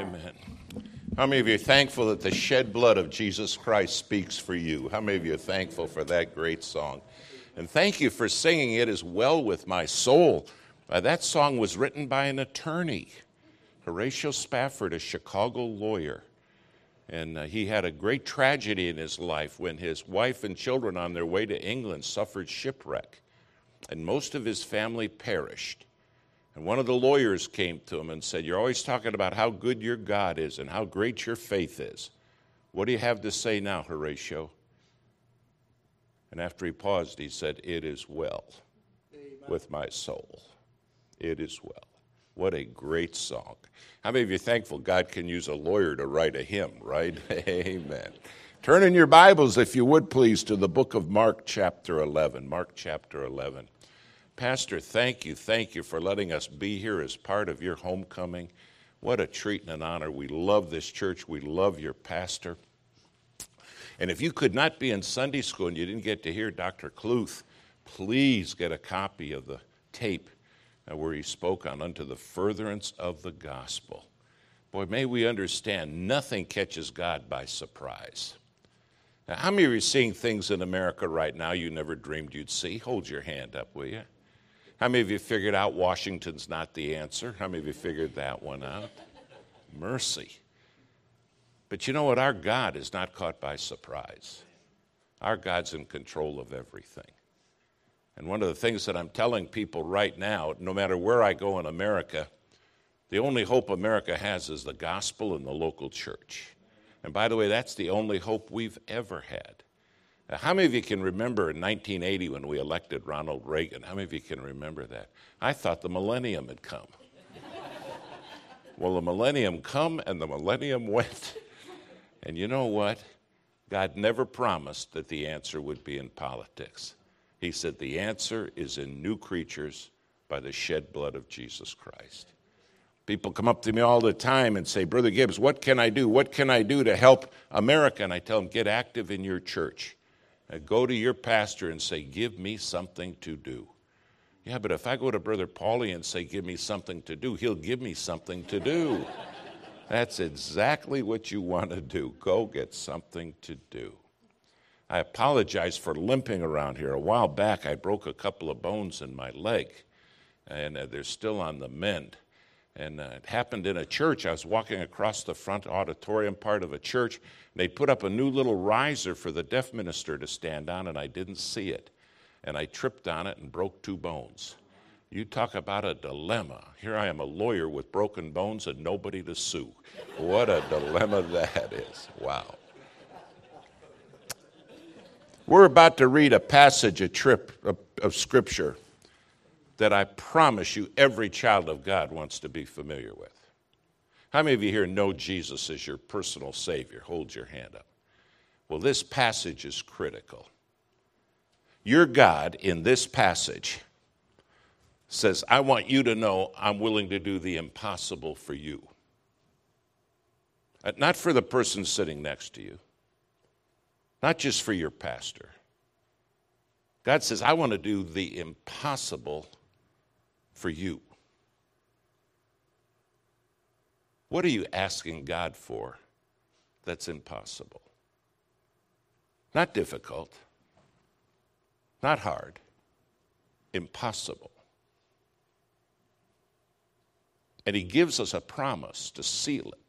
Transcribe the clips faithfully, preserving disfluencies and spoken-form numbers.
Amen. How many of you are thankful that the shed blood of Jesus Christ speaks for you? How many of you are thankful for that great song? And thank you for singing It Is Well With My Soul. Uh, that song was written by an attorney, Horatio Spafford, a Chicago lawyer. And uh, he had a great tragedy in his life when his wife and children on their way to England suffered shipwreck. And most of his family perished. And one of the lawyers came to him and said, "You're always talking about how good your God is and how great your faith is. What do you have to say now, Horatio?" And after he paused, he said, "It is well Amen. With my soul. It is well." What a great song. How many of you are thankful God can use a lawyer to write a hymn, right? Amen. Turn in your Bibles, if you would please, to the book of Mark chapter eleven. Mark chapter eleven. Pastor, thank you, thank you for letting us be here as part of your homecoming. What a treat and an honor. We love this church. We love your pastor. And if you could not be in Sunday school and you didn't get to hear Doctor Kluth, please get a copy of the tape where he spoke on unto the furtherance of the gospel. Boy, may we understand nothing catches God by surprise. Now, how many of you are seeing things in America right now you never dreamed you'd see? Hold your hand up, will you? How many of you figured out Washington's not the answer? How many of you figured that one out? Mercy. But you know what? Our God is not caught by surprise. Our God's in control of everything. And one of the things that I'm telling people right now, no matter where I go in America, the only hope America has is the gospel and the local church. And by the way, that's the only hope we've ever had. Now, how many of you can remember in nineteen eighty when we elected Ronald Reagan? How many of you can remember that? I thought the millennium had come. Well, the millennium come and the millennium went. And you know what? God never promised that the answer would be in politics. He said the answer is in new creatures by the shed blood of Jesus Christ. People come up to me all the time and say, "Brother Gibbs, what can I do? What can I do to help America?" And I tell them, get active in your church. And go to your pastor and say, "Give me something to do." Yeah, but if I go to Brother Paulie and say, "Give me something to do," he'll give me something to do. That's exactly what you want to do. Go get something to do. I apologize for limping around here. A while back, I broke a couple of bones in my leg, and uh, they're still on the mend. And uh, it happened in a church. I was walking across the front auditorium part of a church, and they put up a new little riser for the deaf minister to stand on, and I didn't see it. And I tripped on it and broke two bones. You talk about a dilemma. Here I am, a lawyer with broken bones and nobody to sue. What a dilemma that is. Wow. We're about to read a passage, a trip of, of Scripture that I promise you every child of God wants to be familiar with. How many of you here know Jesus as your personal Savior? Hold your hand up. Well, this passage is critical. Your God in this passage says, "I want you to know I'm willing to do the impossible for you." Not for the person sitting next to you. Not just for your pastor. God says, "I want to do the impossible for you." What are you asking God for that's impossible? Not difficult. Not hard. Impossible. And he gives us a promise to seal it.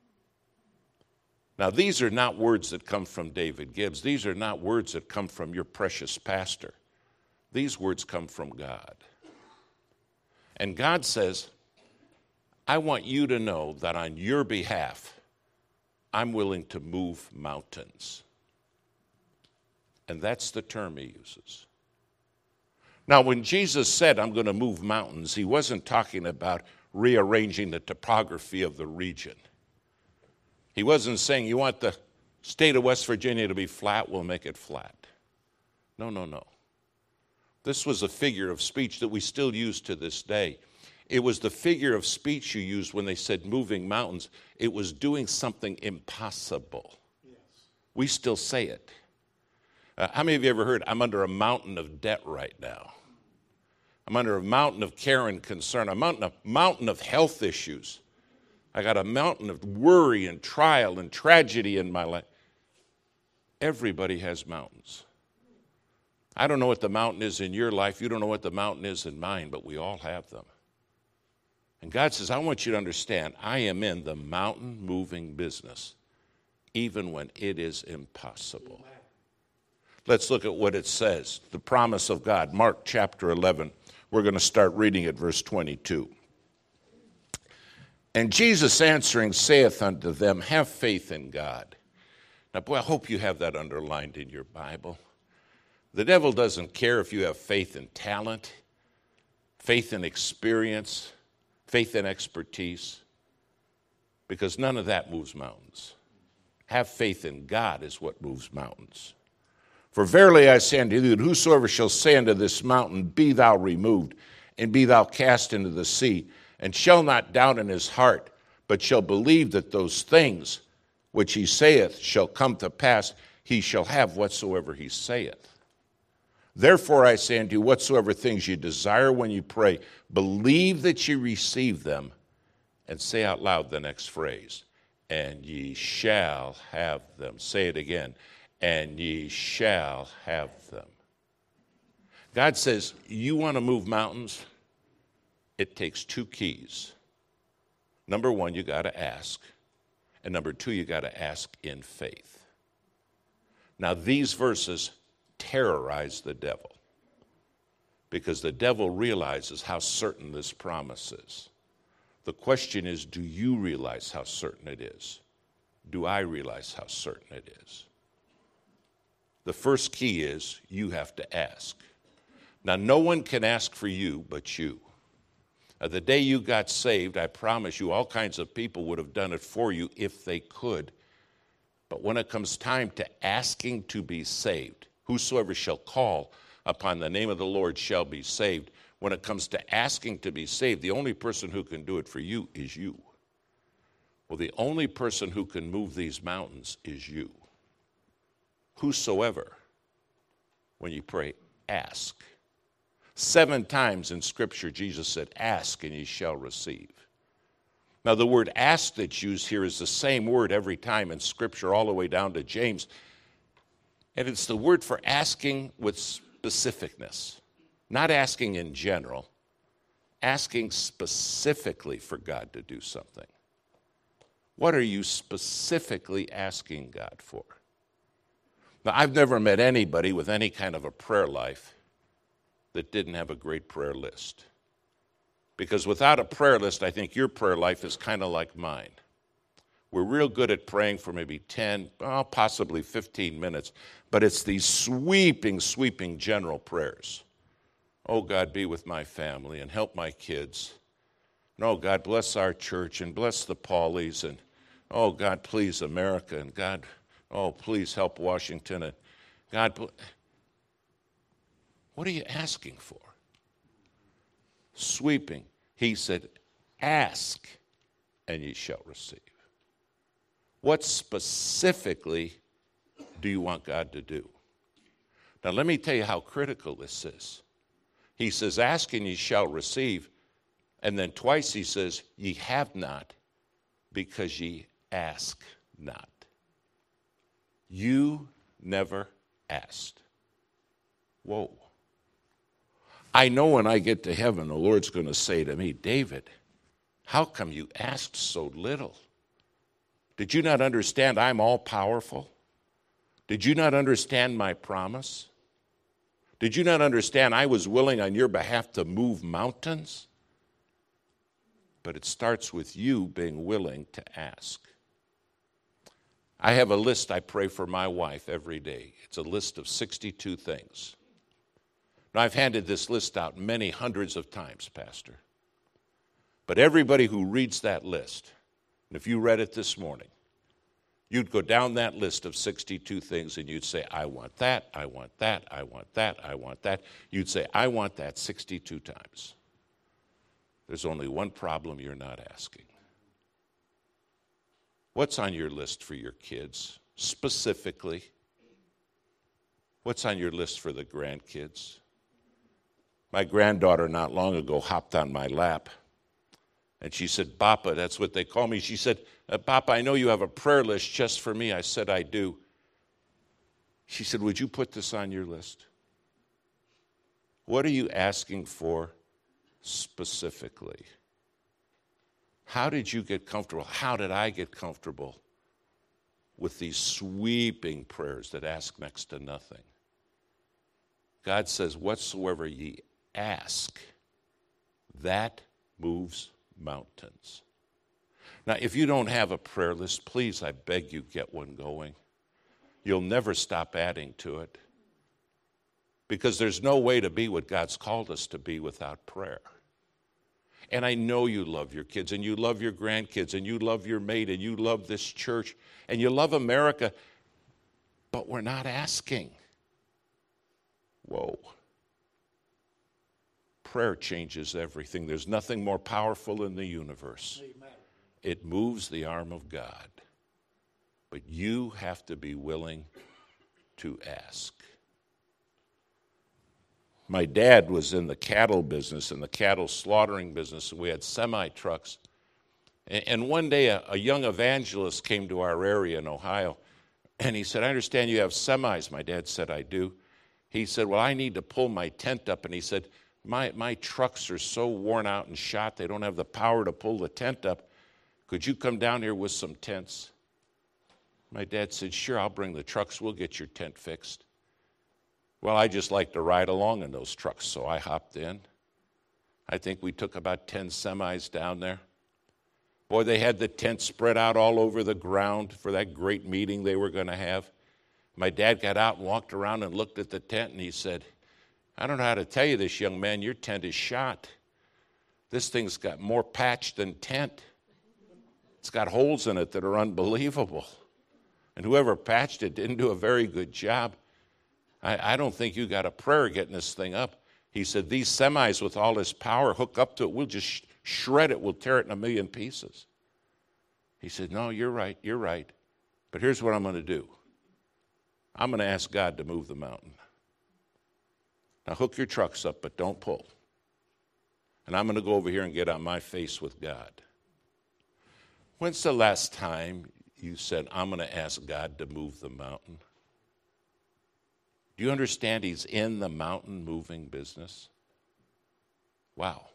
Now, these are not words that come from David Gibbs. These are not words that come from your precious pastor. These words come from God. And God says, "I want you to know that on your behalf, I'm willing to move mountains." And that's the term he uses. Now, when Jesus said, "I'm going to move mountains," he wasn't talking about rearranging the topography of the region. He wasn't saying, "You want the state of West Virginia to be flat, we'll make it flat." No, no, no. This was a figure of speech that we still use to this day. It was the figure of speech you used when they said moving mountains. It was doing something impossible. Yes. We still say it. Uh, how many of you ever heard, "I'm under a mountain of debt right now"? I'm under a mountain of care and concern, a mountain of, mountain of health issues. I got a mountain of worry and trial and tragedy in my life. Everybody has mountains. I don't know what the mountain is in your life. You don't know what the mountain is in mine, but we all have them. And God says, I want you to understand, I am in the mountain-moving business, even when it is impossible. Let's look at what it says, the promise of God. Mark chapter eleven. We're going to start reading at verse twenty-two. And Jesus answering saith unto them, have faith in God. Now, boy, I hope you have that underlined in your Bible. The devil doesn't care if you have faith in talent, faith in experience, faith in expertise, because none of that moves mountains. Have faith in God is what moves mountains. For verily I say unto you, that whosoever shall say unto this mountain, be thou removed, and be thou cast into the sea, and shall not doubt in his heart, but shall believe that those things which he saith shall come to pass, he shall have whatsoever he saith. Therefore I say unto you, whatsoever things you desire when you pray, believe that ye receive them, and say out loud the next phrase, and ye shall have them. Say it again, and ye shall have them. God says, you want to move mountains? It takes two keys. Number one, you got to ask. And number two, you got to ask in faith. Now, these verses terrorize the devil because the devil realizes how certain this promise is. The question is, do you realize how certain it is? Do I realize how certain it is? The first key is you have to ask. Now, no one can ask for you but you. Now, the day you got saved, I promise you, all kinds of people would have done it for you if they could. But when it comes time to asking to be saved, whosoever shall call upon the name of the Lord shall be saved. When it comes to asking to be saved, the only person who can do it for you is you. Well, the only person who can move these mountains is you. Whosoever, when you pray, ask. Seven times in Scripture, Jesus said, ask and ye shall receive. Now, the word ask that's used here is the same word every time in Scripture, all the way down to James. And it's the word for asking with specificness. Not asking in general, asking specifically for God to do something. What are you specifically asking God for? Now, I've never met anybody with any kind of a prayer life that didn't have a great prayer list. Because without a prayer list, I think your prayer life is kind of like mine. We're real good at praying for maybe ten, well, possibly fifteen minutes, but it's these sweeping, sweeping general prayers. Oh, God, be with my family and help my kids. And, oh, God, bless our church and bless the Paulies. And, oh, God, please, America. And, God, oh, please help Washington. And, God, pl- what are you asking for? Sweeping. He said, ask and ye shall receive. What specifically do you want God to do? Now, let me tell you how critical this is. He says, ask and ye shall receive. And then twice he says, ye have not because ye ask not. You never asked. Whoa. I know when I get to heaven, the Lord's going to say to me, David, how come you asked so little? Did you not understand I'm all powerful? Did you not understand my promise? Did you not understand I was willing on your behalf to move mountains? But it starts with you being willing to ask. I have a list I pray for my wife every day. It's a list of sixty-two things. Now, I've handed this list out many hundreds of times, Pastor. But everybody who reads that list, and if you read it this morning, you'd go down that list of sixty-two things and you'd say, I want that, I want that, I want that, I want that. You'd say, I want that sixty-two times. There's only one problem you're not asking. What's on your list for your kids, specifically? What's on your list for the grandkids? My granddaughter not long ago hopped on my lap, And she said, Papa, that's what they call me. She said, uh, Papa, I know you have a prayer list just for me. I said, I do. She said, would you put this on your list? What are you asking for specifically? How did you get comfortable? How did I get comfortable with these sweeping prayers that ask next to nothing? God says, whatsoever ye ask, that moves mountains. Now, if you don't have a prayer list, please, I beg you, get one going. You'll never stop adding to it, because there's no way to be what God's called us to be without prayer. And I know you love your kids, and you love your grandkids, and you love your mate, and you love this church, and you love America, but we're not asking. Whoa. Prayer changes everything. There's nothing more powerful in the universe. Amen. It moves the arm of God. But you have to be willing to ask. My dad was in the cattle business, in the cattle slaughtering business. We had semi-trucks. And one day a, a young evangelist came to our area in Ohio, and he said, I understand you have semis. My dad said, I do. He said, well, I need to pull my tent up. And he said, my, my trucks are so worn out and shot, they don't have the power to pull the tent up. Could you come down here with some tents? My dad said, sure, I'll bring the trucks. We'll get your tent fixed. Well, I just like to ride along in those trucks, so I hopped in. I think we took about ten semis down there. Boy, they had the tent spread out all over the ground for that great meeting they were going to have. My dad got out and walked around and looked at the tent, and he said, I don't know how to tell you this, young man, your tent is shot. This thing's got more patch than tent. It's got holes in it that are unbelievable. And whoever patched it didn't do a very good job. I, I don't think you got a prayer getting this thing up. He said, these semis with all this power, hook up to it, we'll just sh- shred it, we'll tear it in a million pieces. He said, no, you're right, you're right. But here's what I'm going to do. I'm going to ask God to move the mountain. Now hook your trucks up, but don't pull. And I'm going to go over here and get on my face with God. When's the last time you said, I'm going to ask God to move the mountain? Do you understand he's in the mountain moving business? Wow.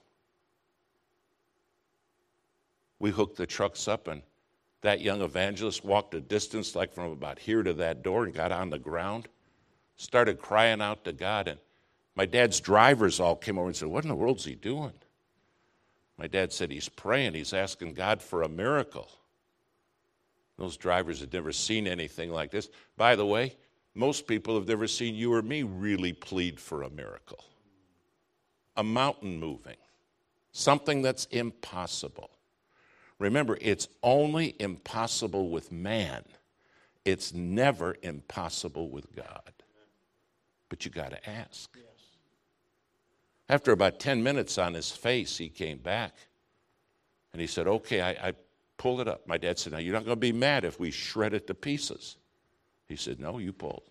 We hooked the trucks up, and that young evangelist walked a distance like from about here to that door and got on the ground, started crying out to God. And my dad's drivers all came over and said, what in the world's he doing? My dad said, he's praying. He's asking God for a miracle. Those drivers had never seen anything like this. By the way, most people have never seen you or me really plead for a miracle. A mountain moving. Something that's impossible. Remember, it's only impossible with man. It's never impossible with God. But you got to ask. Yes. After about ten minutes on his face, he came back. And he said, okay, I, I pulled it up. My dad said, now you're not going to be mad if we shred it to pieces. He said, no, you pull.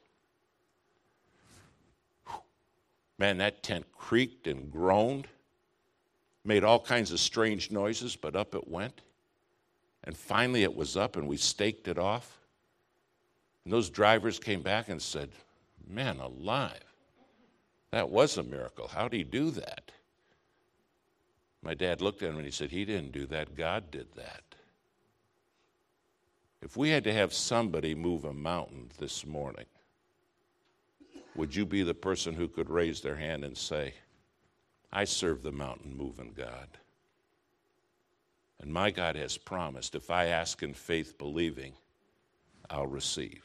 Man, that tent creaked and groaned, made all kinds of strange noises, but up it went. And finally it was up, and we staked it off. And those drivers came back and said, man alive, that was a miracle. How'd he do that? My dad looked at him and he said, he didn't do that, God did that. If we had to have somebody move a mountain this morning, would you be the person who could raise their hand and say, I serve the mountain moving God? And my God has promised, if I ask in faith believing, I'll receive.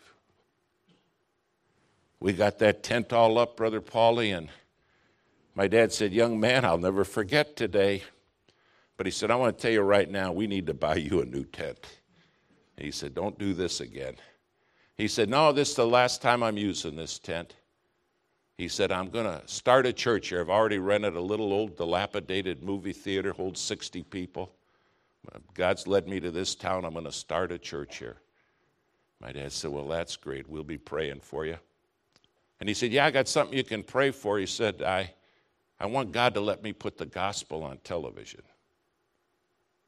We got that tent all up, Brother Paulie, and my dad said, young man, I'll never forget today. But he said, I want to tell you right now, we need to buy you a new tent. He said, don't do this again. He said, no, this is the last time I'm using this tent. He said, I'm going to start a church here. I've already rented a little old dilapidated movie theater, holds sixty people. God's led me to this town. I'm going to start a church here. My dad said, well, that's great. We'll be praying for you. And he said, yeah, I got something you can pray for. He said, I, I want God to let me put the gospel on television.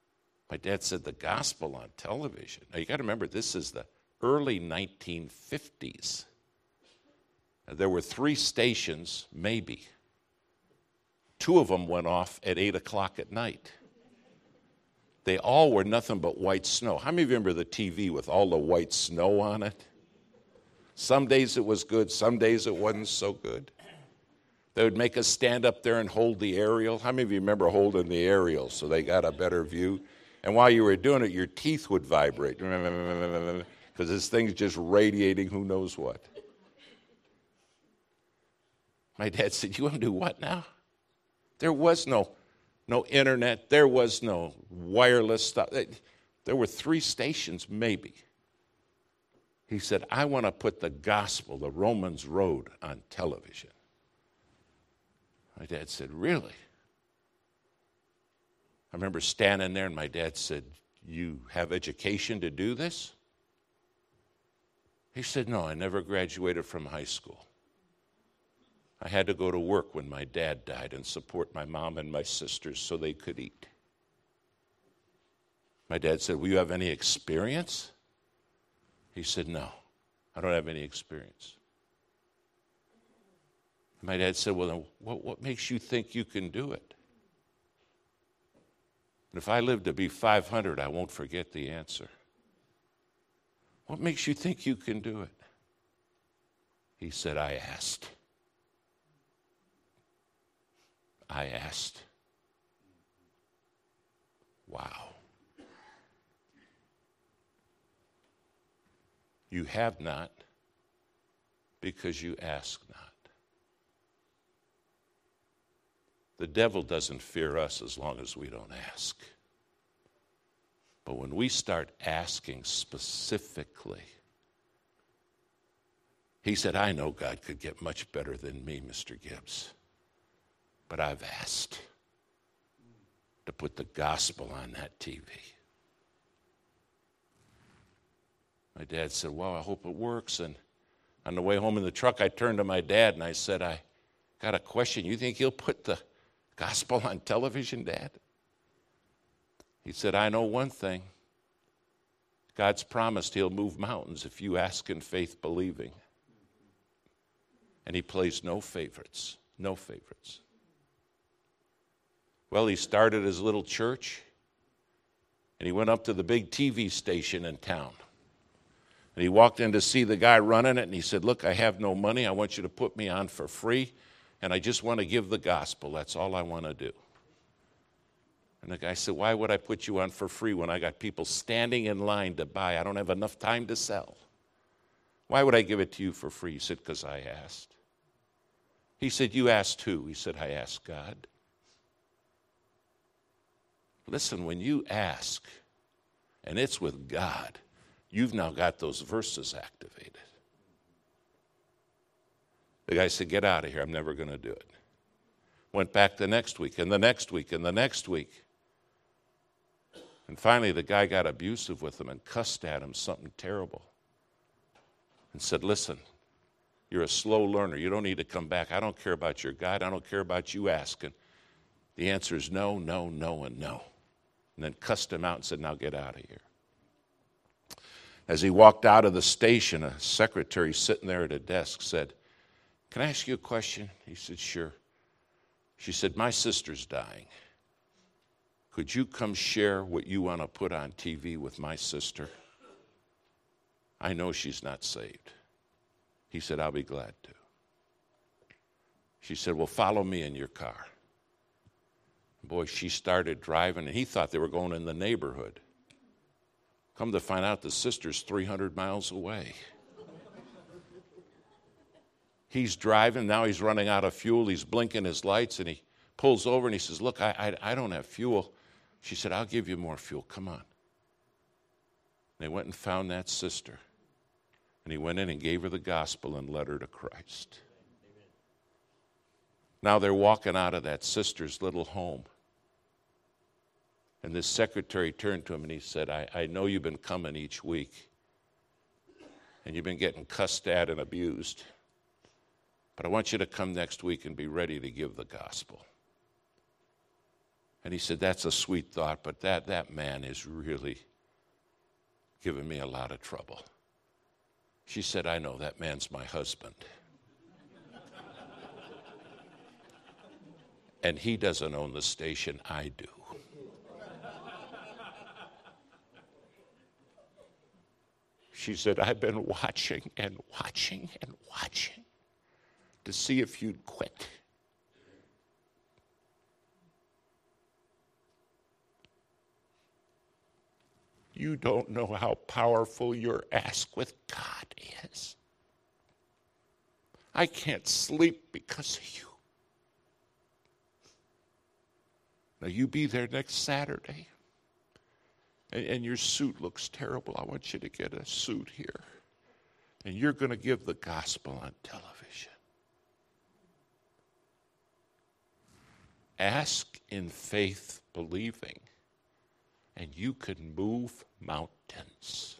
My dad said, the gospel on television. Now, you got to remember, this is the early nineteen fifties. There were three stations, maybe. Two of them went off at eight o'clock at night. They all were nothing but white snow. How many of you remember the T V with all the white snow on it? Some days it was good, some days it wasn't so good. They would make us stand up there and hold the aerial. How many of you remember holding the aerial so they got a better view? And while you were doing it, your teeth would vibrate because this thing's just radiating who knows what. My dad said, you want to do what now? There was no, no internet. There was no wireless stuff. There were three stations, maybe. He said, I want to put the gospel, the Romans Road, on television. My dad said, really? I remember standing there, and my dad said, you have education to do this? He said, no, I never graduated from high school. I had to go to work when my dad died and support my mom and my sisters so they could eat. My dad said, will you have any experience? He said, no, I don't have any experience. My dad said, well, then what, what makes you think you can do it? And if I live to be five hundred, I won't forget the answer. What makes you think you can do it? He said, I asked. I asked. Wow. You have not because you ask not. The devil doesn't fear us as long as we don't ask. But when we start asking specifically, he said, I know God could get much better than me, Mister Gibbs. But I've asked to put the gospel on that T V. My dad said, well, I hope it works. And on the way home in the truck, I turned to my dad and I said, I got a question. You think he'll put the gospel on television, Dad? He said, I know one thing. God's promised he'll move mountains if you ask in faith believing. And he plays no favorites, no favorites. Well, he started his little church, and he went up to the big T V station in town. And he walked in to see the guy running it, and he said, look, I have no money. I want you to put me on for free, and I just want to give the gospel. That's all I want to do. And the guy said, why would I put you on for free when I got people standing in line to buy? I don't have enough time to sell. Why would I give it to you for free? He said, because I asked. He said, you asked who? He said, I asked God. Listen, when you ask, and it's with God, you've now got those verses activated. The guy said, get out of here. I'm never going to do it. Went back the next week, and the next week, and the next week. And finally, the guy got abusive with him and cussed at him something terrible. And said, listen, you're a slow learner. You don't need to come back. I don't care about your God. I don't care about you asking. The answer is no, no, no, and no. And then cussed him out and said, now get out of here. As he walked out of the station, a secretary sitting there at a desk said, can I ask you a question? He said, sure. She said, my sister's dying. Could you come share what you want to put on T V with my sister? I know she's not saved. He said, I'll be glad to. She said, well, follow me in your car. Boy, she started driving, and he thought they were going in the neighborhood. Come to find out, the sister's three hundred miles away. He's driving. Now he's running out of fuel. He's blinking his lights, and he pulls over, and he says, look, I, I, I don't have fuel. She said, I'll give you more fuel. Come on. They went and found that sister, and he went in and gave her the gospel and led her to Christ. Amen. Now they're walking out of that sister's little home. And this secretary turned to him and he said, I, I know you've been coming each week, and you've been getting cussed at and abused. But I want you to come next week and be ready to give the gospel. And he said, that's a sweet thought, but that, that man is really giving me a lot of trouble. She said, I know, that man's my husband. And he doesn't own the station, I do. She said, I've been watching and watching and watching to see if you'd quit. You don't know how powerful your ask with God is. I can't sleep because of you. Now you be there next Saturday. And, and your suit looks terrible. I want you to get a suit here. And you're going to give the gospel on television. Ask in faith, believing, and you can move mountains.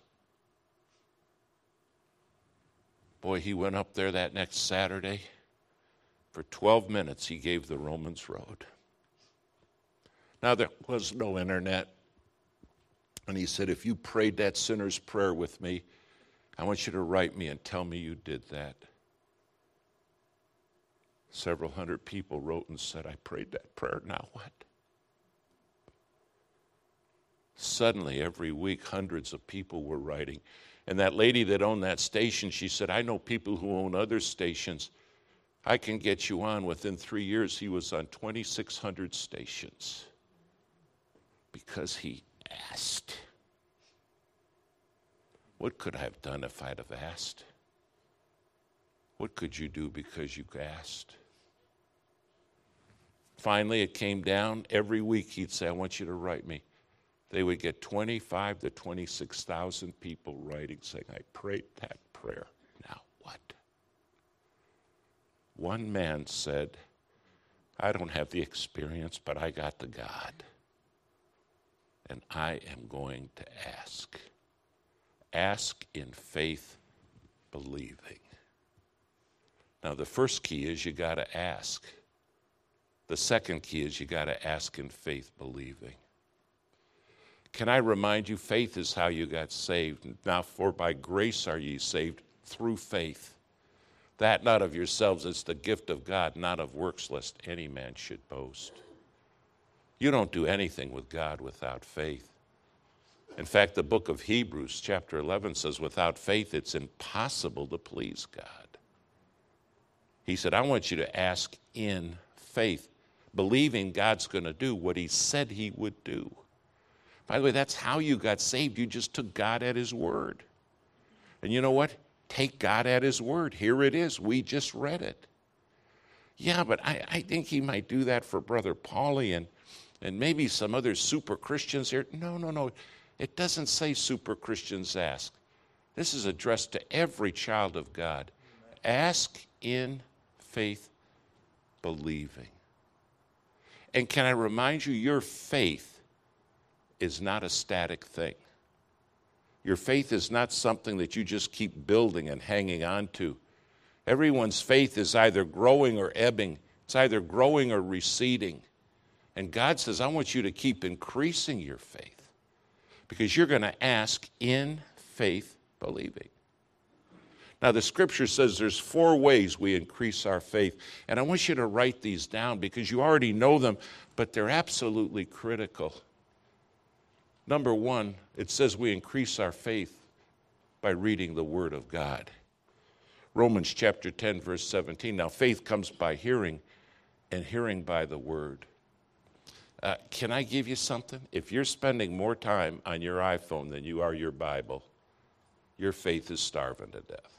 Boy, he went up there that next Saturday. For twelve minutes, he gave the Romans road. Now, there was no internet. And he said, if you prayed that sinner's prayer with me, I want you to write me and tell me you did that. Several hundred people wrote and said, I prayed that prayer, now what? Suddenly, every week, hundreds of people were writing. And that lady that owned that station, she said, I know people who own other stations. I can get you on. Within three years, he was on twenty-six hundred stations because he asked. What could I have done if I'd have asked? What could you do because you asked? Finally, it came down. Every week he'd say, I want you to write me. They would get twenty-five to twenty-six thousand people writing, saying, I prayed that prayer. Now what? One man said, I don't have the experience, but I got the God. And I am going to ask. Ask in faith, believing. Now, the first key is you got to ask. The second key is you got to ask in faith, believing. Can I remind you, faith is how you got saved. Now, for by grace are ye saved through faith. That not of yourselves, it's the gift of God, not of works, lest any man should boast. You don't do anything with God without faith. In fact, the book of Hebrews, chapter eleven, says, without faith, it's impossible to please God. He said, I want you to ask in faith, believing God's going to do what he said he would do. By the way, that's how you got saved. You just took God at his word. And you know what? Take God at his word. Here it is. We just read it. Yeah, but I, I think he might do that for Brother Paulie and, and maybe some other super Christians here. No, no, no. It doesn't say super Christians ask. This is addressed to every child of God. Ask in faith, believing. And can I remind you, your faith is not a static thing. Your faith is not something that you just keep building and hanging on to. Everyone's faith is either growing or ebbing. It's either growing or receding. And God says, I want you to keep increasing your faith because you're going to ask in faith, believing. Now, the scripture says there's four ways we increase our faith. And I want you to write these down because you already know them, but they're absolutely critical. Number one, it says we increase our faith by reading the Word of God. Romans chapter ten, verse seventeen. Now, faith comes by hearing, and hearing by the Word. Uh, can I give you something? If you're spending more time on your iPhone than you are your Bible, your faith is starving to death.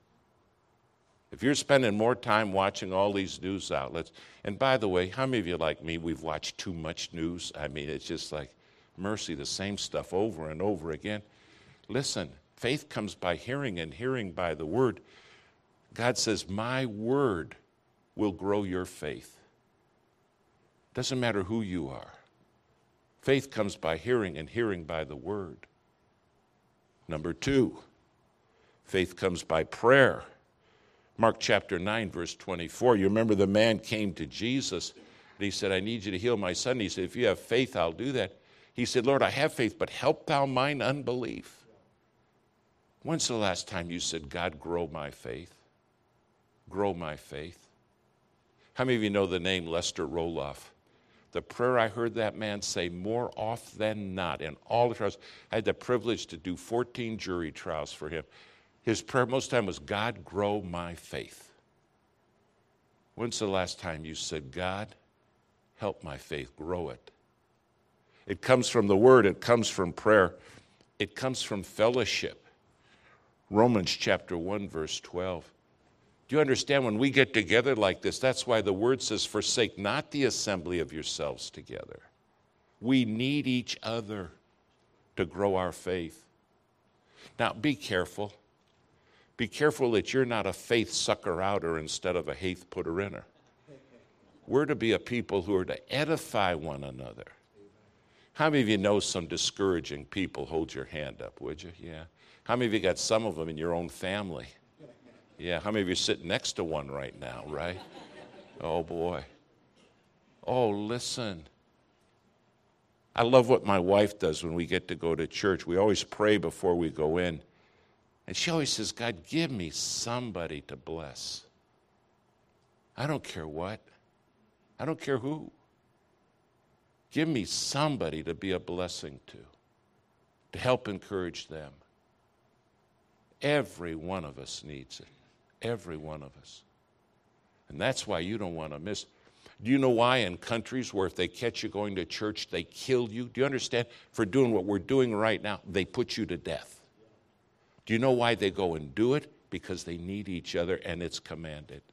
If you're spending more time watching all these news outlets, and by the way, how many of you like me, we've watched too much news? I mean, it's just like, mercy, the same stuff over and over again. Listen, faith comes by hearing and hearing by the word. God says, my word will grow your faith. Doesn't matter who you are. Faith comes by hearing and hearing by the word. Number two, faith comes by prayer. Mark chapter nine, verse twenty-four. You remember the man came to Jesus And he said, I need you to heal my son. He said, if you have faith, I'll do that. He said, Lord, I have faith, but help thou mine unbelief. When's the last time you said, God, grow my faith? Grow my faith. How many of you know the name Lester Roloff? The prayer I heard that man say more often than not in all the trials. I had the privilege to do fourteen jury trials for him. His prayer most of the time was, God, grow my faith. When's the last time you said, God, help my faith, grow it? It comes from the Word. It comes from prayer. It comes from fellowship. Romans chapter one, verse twelve. Do you understand when we get together like this, that's why the Word says, forsake not the assembly of yourselves together. We need each other to grow our faith. Now, be careful. Be careful that you're not a faith sucker-outer instead of a faith putter-inner. We're to be a people who are to edify one another. How many of you know some discouraging people? Hold your hand up, would you? Yeah. How many of you got some of them in your own family? Yeah. How many of you sit next to one right now, right? Oh, boy. Oh, listen. I love what my wife does when we get to go to church. We always pray before we go in. And she always says, God, give me somebody to bless. I don't care what. I don't care who. Give me somebody to be a blessing to, to help encourage them. Every one of us needs it. Every one of us. And that's why you don't want to miss. Do you know why in countries where if they catch you going to church, they kill you? Do you understand? For doing what we're doing right now, they put you to death. Do you know why they go and do it? Because they need each other and it's commanded.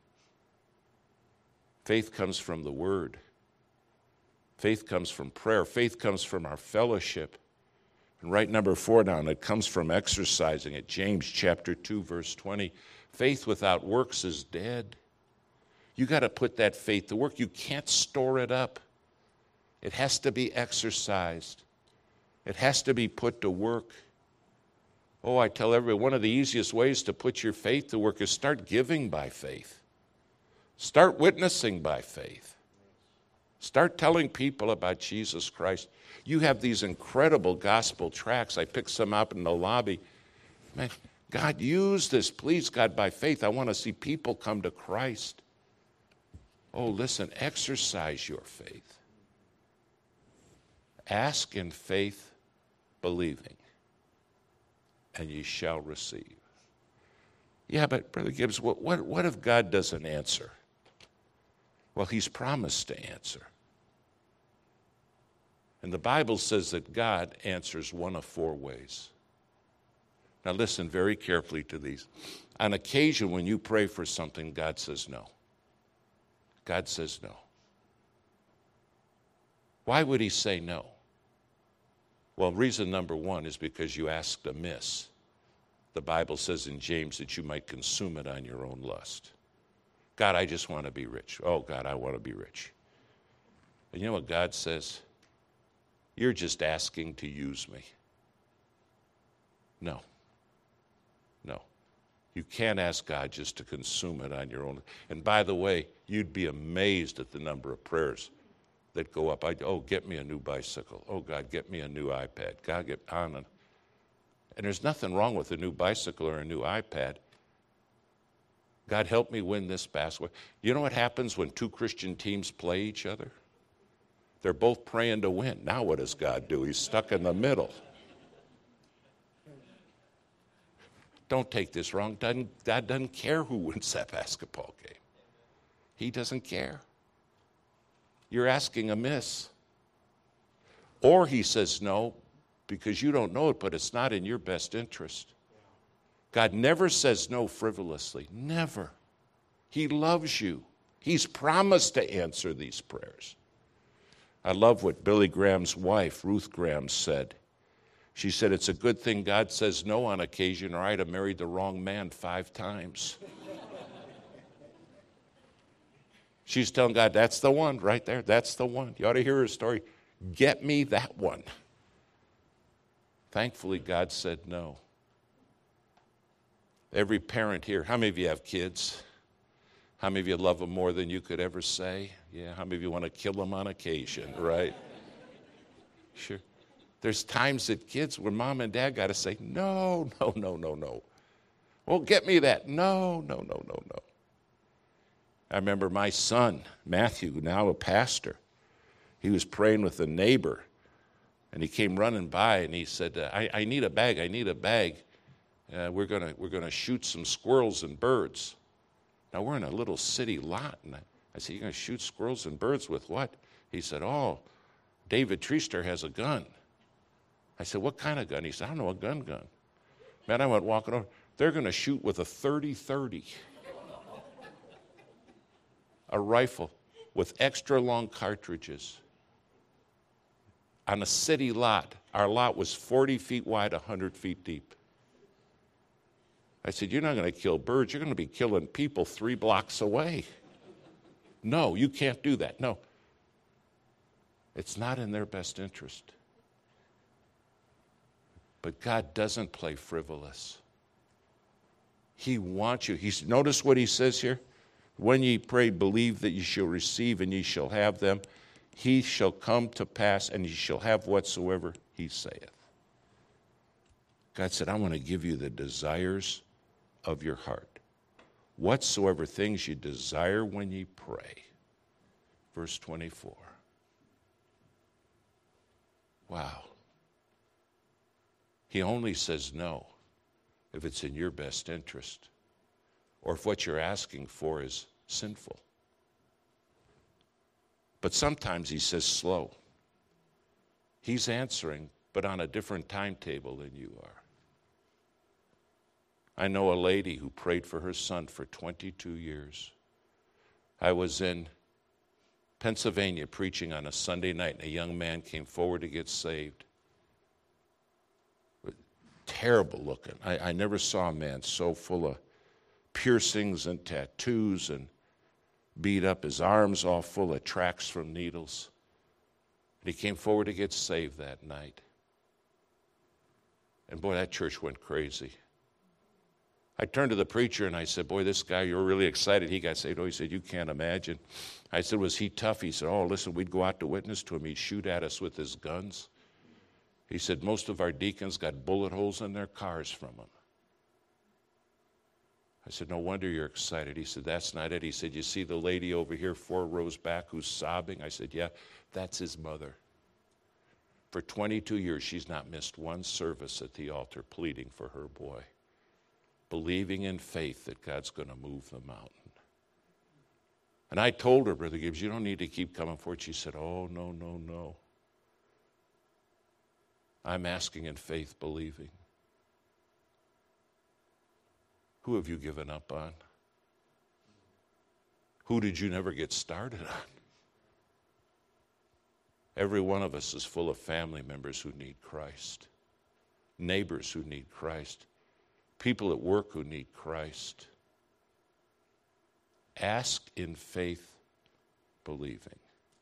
Faith comes from the Word. Faith comes from prayer. Faith comes from our fellowship. And right number four now, and it comes from exercising it. James chapter two, verse twenty. Faith without works is dead. You got to put that faith to work. You can't store it up. It has to be exercised. It has to be put to work. Oh, I tell everyone, one of the easiest ways to put your faith to work is start giving by faith. Start witnessing by faith. Start telling people about Jesus Christ. You have these incredible gospel tracts. I picked some up in the lobby. Man, God, use this, please, God, by faith. I want to see people come to Christ. Oh, listen, exercise your faith. Ask in faith, believing, and ye shall receive. Yeah, but Brother Gibbs, what, what, what if God doesn't answer? Well, he's promised to answer. And the Bible says that God answers one of four ways. Now listen very carefully to these. On occasion, when you pray for something, God says no. God says no. Why would he say no? Well, reason number one is because you asked amiss. The Bible says in James that you might consume it on your own lust. God, I just want to be rich. Oh, God, I want to be rich. And you know what God says? You're just asking to use me. No. No. You can't ask God just to consume it on your own. And by the way, you'd be amazed at the number of prayers that go up. I, oh, get me a new bicycle. Oh, God, get me a new iPad. God, get on. And, and there's nothing wrong with a new bicycle or a new iPad. God, help me win this basketball. You know what happens when two Christian teams play each other? They're both praying to win. Now what does God do? He's stuck in the middle. Don't take this wrong. God doesn't care who wins that basketball game. He doesn't care. You're asking amiss. Or he says no because you don't know it, but it's not in your best interest. God never says no frivolously. Never. He loves you. He's promised to answer these prayers. I love what Billy Graham's wife, Ruth Graham, said. She said, it's a good thing God says no on occasion, or I'd have married the wrong man five times. She's telling God, that's the one right there. That's the one. You ought to hear her story. Get me that one. Thankfully, God said no. Every parent here, how many of you have kids? How many of you love them more than you could ever say? Yeah, how many of you want to kill them on occasion, right? Sure. There's times that kids where mom and dad got to say, no, no, no, no, no. Well, get me that. No, no, no, no, no. I remember my son, Matthew, now a pastor, he was praying with a neighbor, and he came running by, and he said, I, I need a bag, I need a bag. Uh, we're going we're gonna shoot some squirrels and birds. Now, we're in a little city lot, and I, I said, you're going to shoot squirrels and birds with what? He said, oh, David Treaster has a gun. I said, what kind of gun? He said, I don't know, a gun gun. Man, I went walking over. They're going to shoot with a thirty thirty. A rifle with extra long cartridges. On a city lot. Our lot was forty feet wide, one hundred feet deep. I said, you're not going to kill birds. You're going to be killing people three blocks away. No, you can't do that. No. It's not in their best interest. But God doesn't play frivolous. He wants you. He's, notice what he says here. When ye pray, believe that ye shall receive, and ye shall have them. He shall come to pass, and ye shall have whatsoever he saith. God said, I want to give you the desires of your heart. Whatsoever things you desire when ye pray. Verse twenty-four. Wow. He only says no if it's in your best interest, or if what you're asking for is sinful. But sometimes he says slow. He's answering, but on a different timetable than you are. I know a lady who prayed for her son for twenty-two years. I was in Pennsylvania preaching on a Sunday night, and a young man came forward to get saved. Terrible looking. I, I never saw a man so full of piercings and tattoos and beat up, his arms all full of tracks from needles. And he came forward to get saved that night. And boy, that church went crazy. I turned to the preacher and I said, boy, this guy, you're really excited. He got saved. Oh, he said, you can't imagine. I said, was he tough? He said, oh, listen, we'd go out to witness to him. He'd shoot at us with his guns. He said, most of our deacons got bullet holes in their cars from him. I said, no wonder you're excited. He said, that's not it. He said, you see the lady over here four rows back who's sobbing? I said, yeah, that's his mother. For twenty-two years, she's not missed one service at the altar pleading for her boy, believing in faith that God's going to move the mountain. And I told her, Brother Gibbs, you don't need to keep coming forward. She said, oh, no, no, no. I'm asking in faith, believing. Who have you given up on? Who did you never get started on? Every one of us is full of family members who need Christ, neighbors who need Christ, people at work who need Christ. Ask in faith, believing.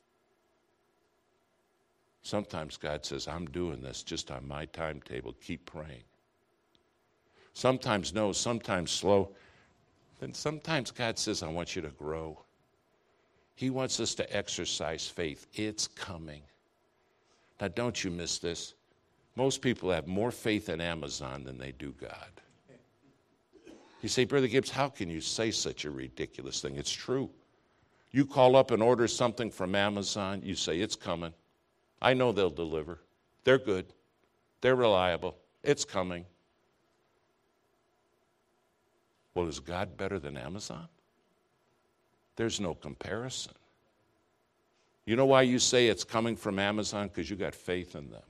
Sometimes God says, I'm doing this just on my timetable. Keep praying. Sometimes no, sometimes slow. Then sometimes God says, I want you to grow. He wants us to exercise faith. It's coming. Now, don't you miss this. Most people have more faith in Amazon than they do God. You say, Brother Gibbs, how can you say such a ridiculous thing? It's true. You call up and order something from Amazon, you say, it's coming. I know they'll deliver. They're good. They're reliable. It's coming. Well, is God better than Amazon? There's no comparison. You know why you say it's coming from Amazon? Because you got faith in them.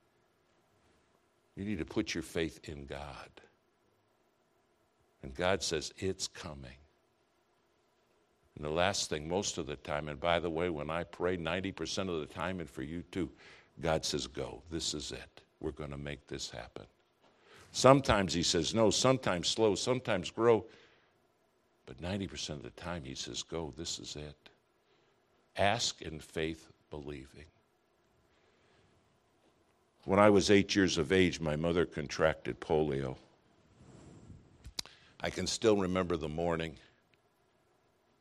You need to put your faith in God. And God says, it's coming. And the last thing, most of the time, and by the way, when I pray ninety percent of the time, and for you too, God says, go. This is it. We're going to make this happen. Sometimes he says no, sometimes slow, sometimes grow. But ninety percent of the time he says, go. This is it. Ask in faith, believing. When I was eight years of age, my mother contracted polio. I can still remember the morning.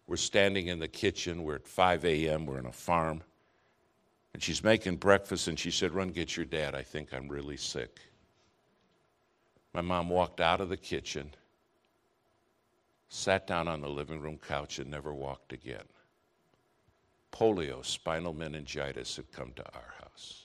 We're standing in the kitchen. We're at five a.m. We're on a farm. And she's making breakfast, and she said, "Run, get your dad. I think I'm really sick." My mom walked out of the kitchen, sat down on the living room couch, and never walked again. Polio, spinal meningitis, had come to our house.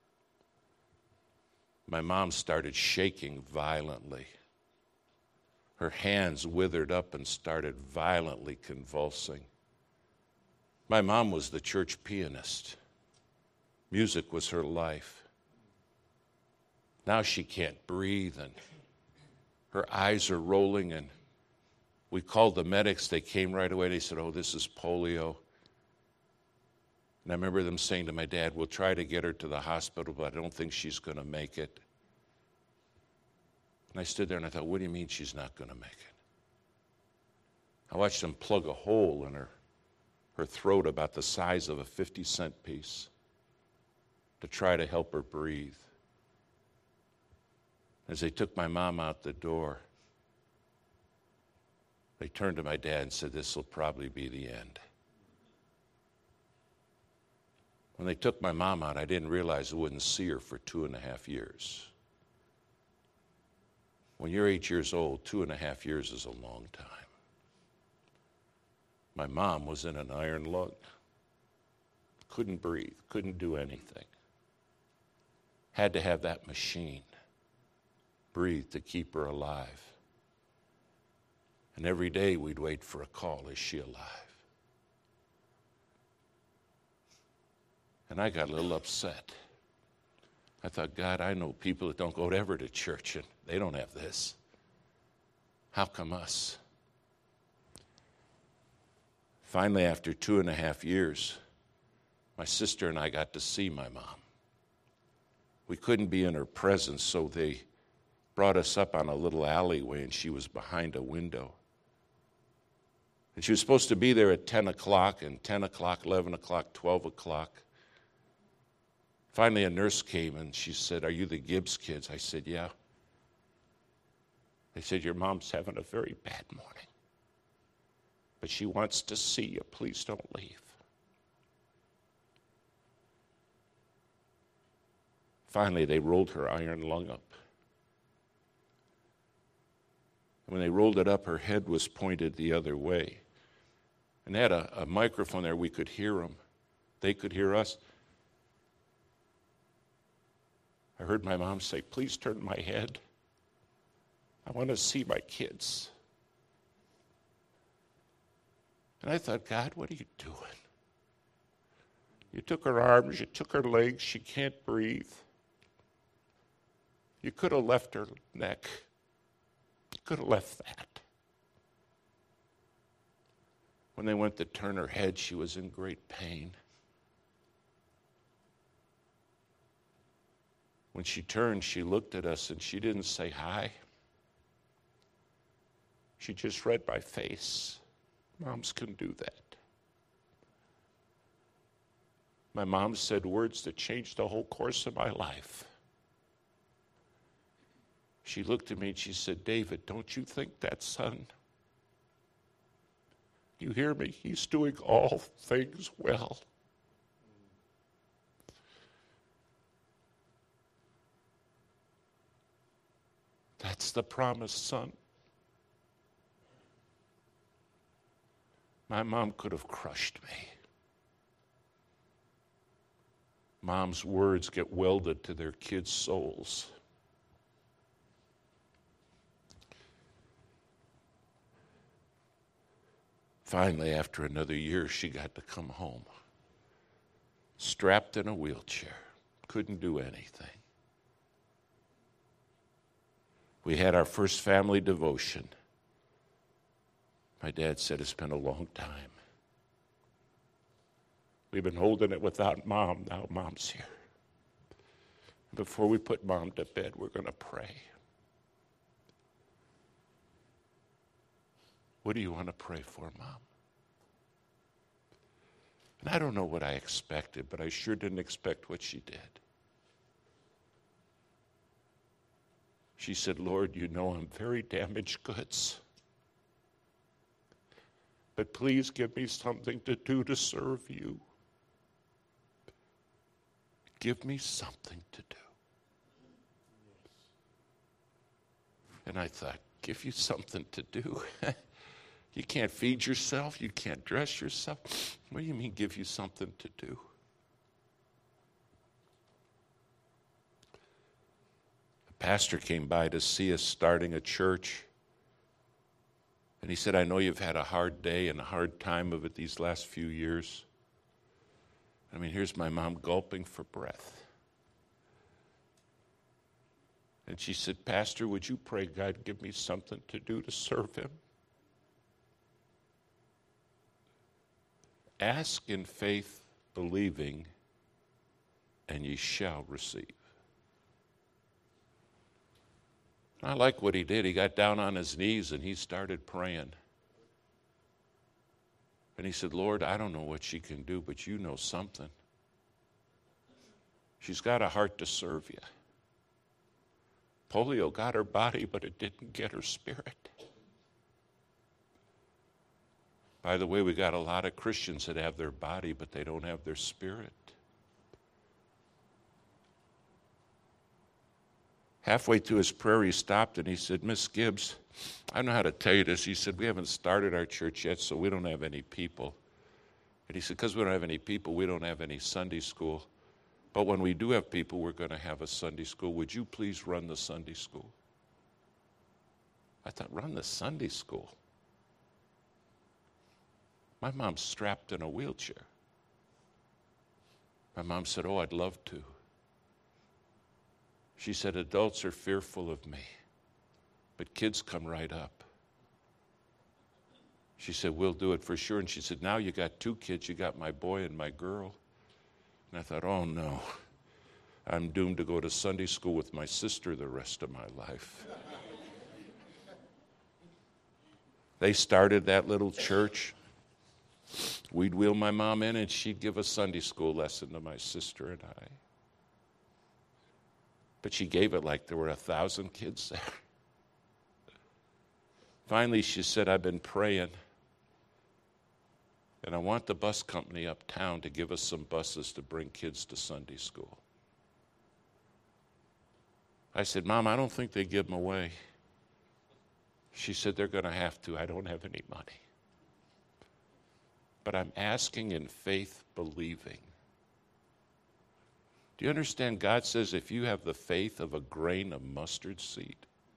My mom started shaking violently. Her hands withered up and started violently convulsing. My mom was the church pianist. Music was her life. Now she can't breathe, and her eyes are rolling, and we called the medics. They came right away. They said, "Oh, this is polio." And I remember them saying to my dad, "We'll try to get her to the hospital, but I don't think she's going to make it." And I stood there and I thought, what do you mean she's not going to make it? I watched them plug a hole in her, her throat about the size of a fifty cent piece to try to help her breathe. As they took my mom out the door, they turned to my dad and said, "This will probably be the end." When they took my mom out, I didn't realize I wouldn't see her for two and a half years. When you're eight years old, two and a half years is a long time. My mom was in an iron lung. Couldn't breathe, couldn't do anything. Had to have that machine breathe to keep her alive. And every day we'd wait for a call, is she alive? And I got a little upset. I thought, God, I know people that don't go ever to church and they don't have this. How come us? Finally, after two and a half years, my sister and I got to see my mom. We couldn't be in her presence, so they brought us up on a little alleyway, and she was behind a window. And she was supposed to be there at ten o'clock, and ten o'clock, eleven o'clock, twelve o'clock. Finally, a nurse came, and she said, "Are you the Gibbs kids?" I said, "Yeah." They said, "Your mom's having a very bad morning, but she wants to see you. Please don't leave." Finally, they rolled her iron lung up. When they rolled it up, her head was pointed the other way. And they had a, a microphone there. We could hear them. They could hear us. I heard my mom say, "Please turn my head. I want to see my kids." And I thought, God, what are you doing? You took her arms, you took her legs, she can't breathe. You could have left her neck. You could have left that. When they went to turn her head, she was in great pain. When she turned, she looked at us and she didn't say hi. She just read my face. Moms can do that. My mom said words that changed the whole course of my life. She looked at me and she said, "David, don't you think that son? You hear me? He's doing all things well." That's the promised son. My mom could have crushed me. Mom's words get welded to their kids' souls. Finally, after another year, she got to come home. Strapped in a wheelchair. Couldn't do anything. We had our first family devotion. My dad said, "It's been a long time. We've been holding it without Mom. Now Mom's here. Before we put Mom to bed, we're going to pray." What do you want to pray for, Mom? And I don't know what I expected, but I sure didn't expect what she did. She said, "Lord, you know I'm very damaged goods. but please give me something to do to serve you. Give me something to do. And I thought, give you something to do? You can't feed yourself. You can't dress yourself. What do you mean, give you something to do? A pastor came by to see us starting a church. And he said, I know you've had a hard day and a hard time of it these last few years. I mean, here's my mom gulping for breath. And she said, Pastor, would you pray God give me something to do to serve him? Ask in faith, believing, and ye shall receive. I like what he did. He got down on his knees and he started praying. And he said, Lord, I don't know what she can do, but you know something. She's got a heart to serve you. Polio got her body, but it didn't get her spirit. By the way, we got a lot of Christians that have their body, but they don't have their spirit. Halfway through his prayer, he stopped and he said, Miss Gibbs, I don't know how to tell you this. He said, we haven't started our church yet, so we don't have any people. And he said, because we don't have any people, we don't have any Sunday school. But when we do have people, we're going to have a Sunday school. Would you please run the Sunday school? I thought, run the Sunday school? My mom's strapped in a wheelchair. My mom said, oh, I'd love to. She said, adults are fearful of me, but kids come right up. She said, we'll do it for sure. And she said, now you got two kids. You got my boy and my girl. And I thought, oh, no. I'm doomed to go to Sunday school with my sister the rest of my life. They started that little church. We'd wheel my mom in, and she'd give a Sunday school lesson to my sister and I. But she gave it like there were a thousand kids there. Finally, she said, I've been praying, and I want the bus company uptown to give us some buses to bring kids to Sunday school. I said, Mom, I don't think they give them away. She said, they're going to have to. I don't have any money. But I'm asking in faith, believing. Do you understand? God says if you have the faith of a grain of mustard seed.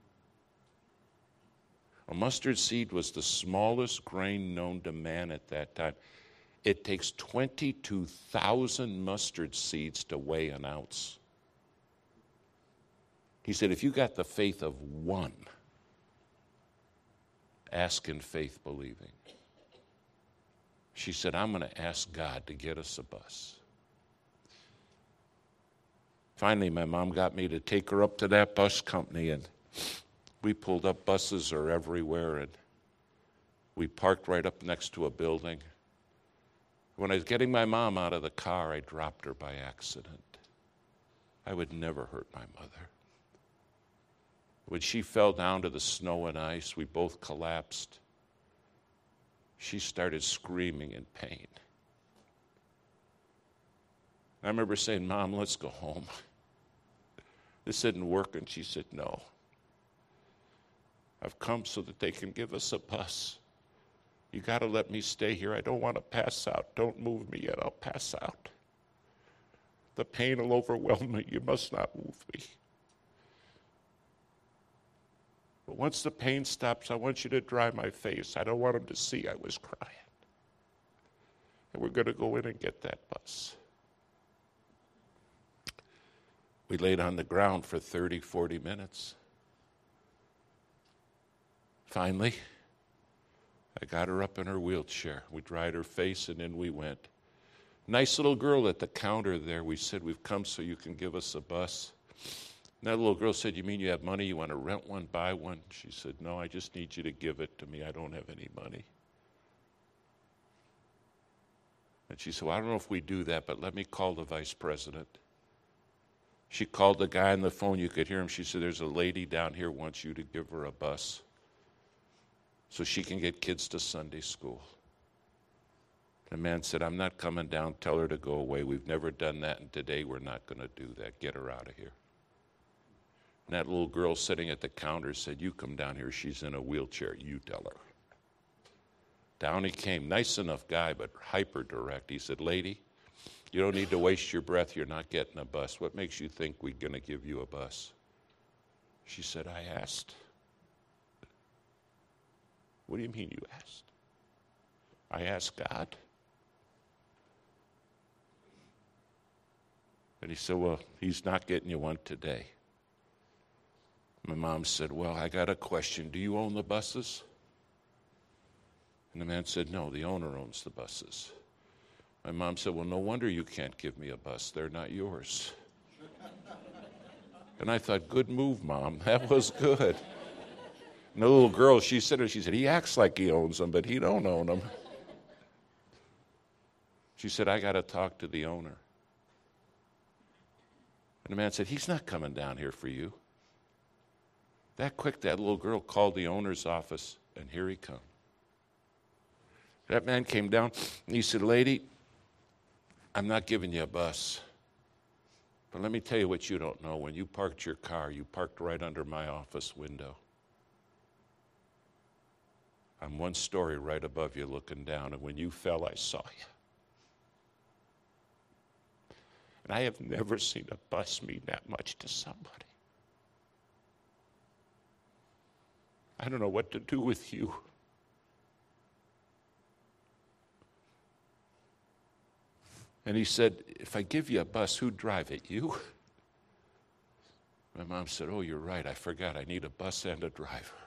A mustard seed was the smallest grain known to man at that time. It takes twenty-two thousand mustard seeds to weigh an ounce. He said, if you got the faith of one, ask in faith, believing. She said, I'm going to ask God to get us a bus. Finally, my mom got me to take her up to that bus company, and we pulled up. Buses are everywhere, and we parked right up next to a building. When I was getting my mom out of the car, I dropped her by accident. I would never hurt my mother. When she fell down to the snow and ice, we both collapsed. She started screaming in pain. I remember saying, Mom, let's go home. This isn't working. She said, no. I've come so that they can give us a bus. You got to let me stay here. I don't want to pass out. Don't move me yet. I'll pass out. The pain will overwhelm me. You must not move me. But once the pain stops, I want you to dry my face. I don't want them to see I was crying. And we're going to go in and get that bus. We laid on the ground for thirty, forty minutes. Finally, I got her up in her wheelchair. We dried her face, and in we went. Nice little girl at the counter there. We said, we've come so you can give us a bus. And that little girl said, you mean you have money? You want to rent one, buy one? She said, no, I just need you to give it to me. I don't have any money. And she said, well, I don't know if we do that, but let me call the vice president. She called the guy on the phone. You could hear him. She said, there's a lady down here wants you to give her a bus so she can get kids to Sunday school. The man said, I'm not coming down. Tell her to go away. We've never done that, and today we're not going to do that. Get her out of here. And that little girl sitting at the counter said, you come down here. She's in a wheelchair. You tell her. Down he came. Nice enough guy, but hyper direct. He said, lady, you don't need to waste your breath. You're not getting a bus. What makes you think we're going to give you a bus? She said, I asked. What do you mean you asked? I asked God. And he said, well, he's not getting you one today. My mom said, well, I got a question. Do you own the buses? And the man said, no, the owner owns the buses. My mom said, well, no wonder you can't give me a bus. They're not yours. And I thought, good move, Mom. That was good. And the little girl, she said, she said, he acts like he owns them, but he don't own them. She said, I got to talk to the owner. And the man said, he's not coming down here for you. That quick, that little girl called the owner's office, and here he come. That man came down, and he said, lady, I'm not giving you a bus. But let me tell you what you don't know. When you parked your car, you parked right under my office window. I'm one story right above you looking down, and when you fell, I saw you. And I have never seen a bus mean that much to somebody. I don't know what to do with you. And he said, if I give you a bus, who'd drive it? You? My mom said, oh, you're right. I forgot. I need a bus and a driver.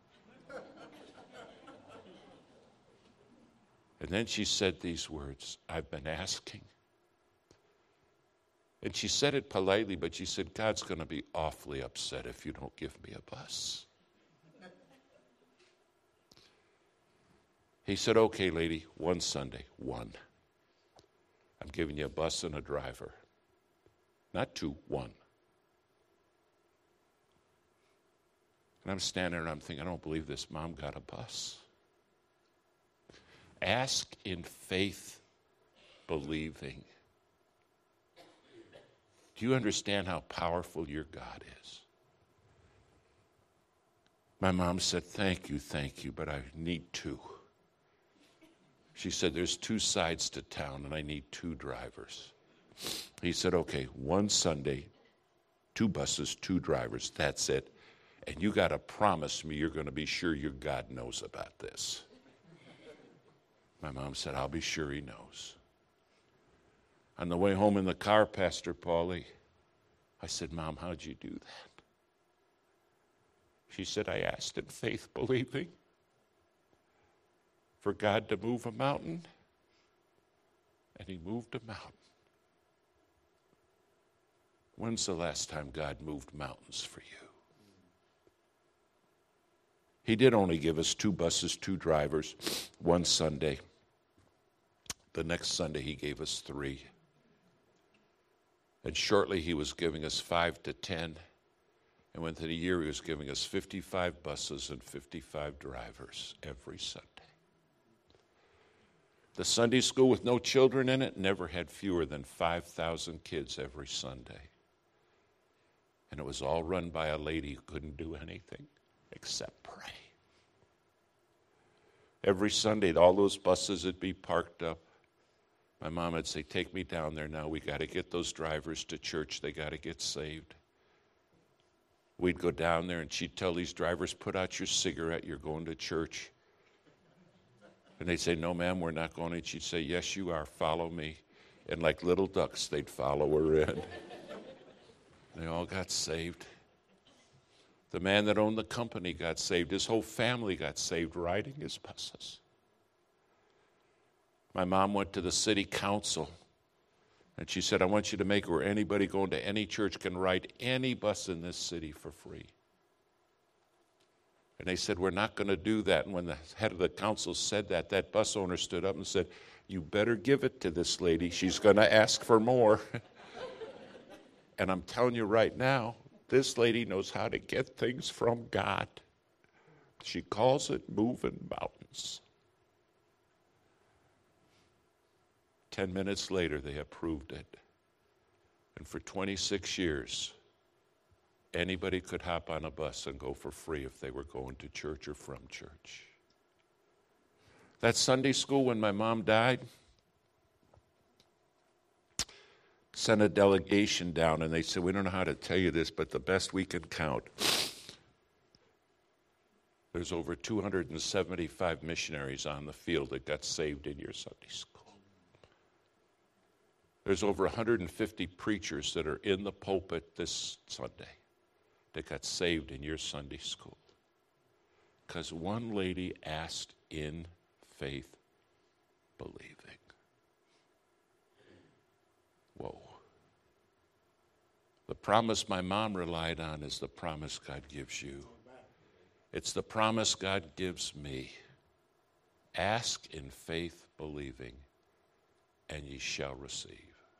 And then she said these words, I've been asking. And she said it politely, but she said, God's going to be awfully upset if you don't give me a bus. He said, okay, lady, one Sunday, one. I'm giving you a bus and a driver. Not two, one. And I'm standing there and I'm thinking, I don't believe this mom got a bus. Ask in faith, believing. Do you understand how powerful your God is? My mom said, thank you, thank you, but I need two. She said, there's two sides to town, and I need two drivers. He said, okay, one Sunday, two buses, two drivers, that's it. And you got to promise me you're going to be sure your God knows about this. My mom said, I'll be sure he knows. On the way home in the car, Pastor Paulie, I said, Mom, how'd you do that? She said, I asked in faith, believing for God to move a mountain, and he moved a mountain. When's the last time God moved mountains for you? He did only give us two buses, two drivers, one Sunday. The next Sunday he gave us three. And shortly he was giving us five to ten. And within a year he was giving us fifty-five buses and fifty-five drivers every Sunday. The Sunday school with no children in it never had fewer than five thousand kids every Sunday. And it was all run by a lady who couldn't do anything except pray. Every Sunday, all those buses would be parked up. My mom would say, take me down there now. We got to get those drivers to church. They got to get saved. We'd go down there, and she'd tell these drivers, put out your cigarette. You're going to church. And they'd say, no, ma'am, we're not going. And she'd say, yes, you are. Follow me. And like little ducks, they'd follow her in. They all got saved. The man that owned the company got saved. His whole family got saved riding his buses. My mom went to the city council, and she said, I want you to make it where anybody going to any church can ride any bus in this city for free. And they said, we're not going to do that. And when the head of the council said that, that bus owner stood up and said, you better give it to this lady. She's going to ask for more. And I'm telling you right now, this lady knows how to get things from God. She calls it moving mountains. Ten minutes later, they approved it. And for twenty-six years, anybody could hop on a bus and go for free if they were going to church or from church. That Sunday school, when my mom died, sent a delegation down, and they said, we don't know how to tell you this, but the best we can count, there's over two hundred seventy-five missionaries on the field that got saved in your Sunday school. There's over one hundred fifty preachers that are in the pulpit this Sunday that got saved in your Sunday school. Because one lady asked in faith, believing. Whoa. The promise my mom relied on is the promise God gives you. It's the promise God gives me. Ask in faith, believing, and ye shall receive.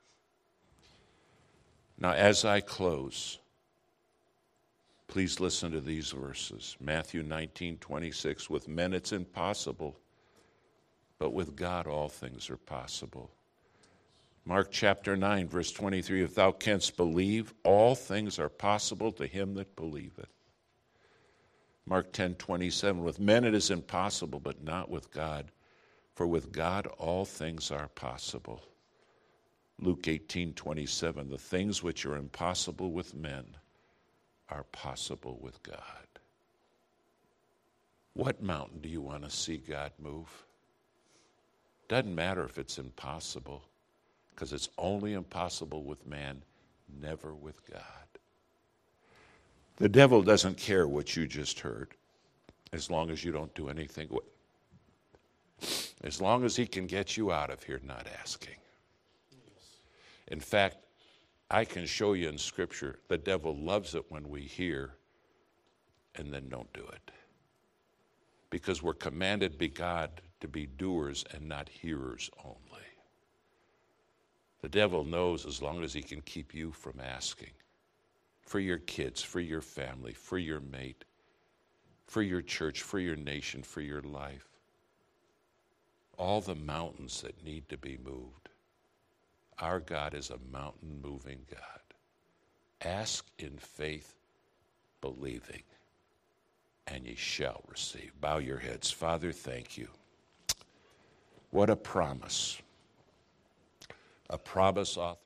Now, as I close, please listen to these verses. Matthew nineteen twenty-six, with men it's impossible, but with God all things are possible. Mark chapter nine, verse twenty-three, if thou canst believe, all things are possible to him that believeth. Mark ten twenty-seven, with men it is impossible, but not with God, for with God all things are possible. Luke eighteen twenty-seven, the things which are impossible with men are possible with God. What mountain do you want to see God move? Doesn't matter if it's impossible, because it's only impossible with man, never with God. The devil doesn't care what you just heard, as long as you don't do anything. As long as he can get you out of here not asking. In fact, I can show you in Scripture, the devil loves it when we hear and then don't do it. Because we're commanded by God to be doers and not hearers only. The devil knows as long as he can keep you from asking for your kids, for your family, for your mate, for your church, for your nation, for your life, all the mountains that need to be moved. Our God is a mountain-moving God. Ask in faith, believing, and ye shall receive. Bow your heads. Father, thank you. What a promise. A promise author.